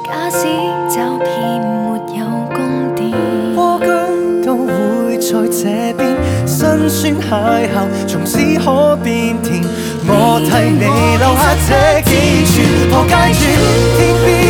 假使找遍沒有終點， 蝸居都會在這邊，辛酸邂逅從此可變甜。我替你留下這幾處破街磚，天邊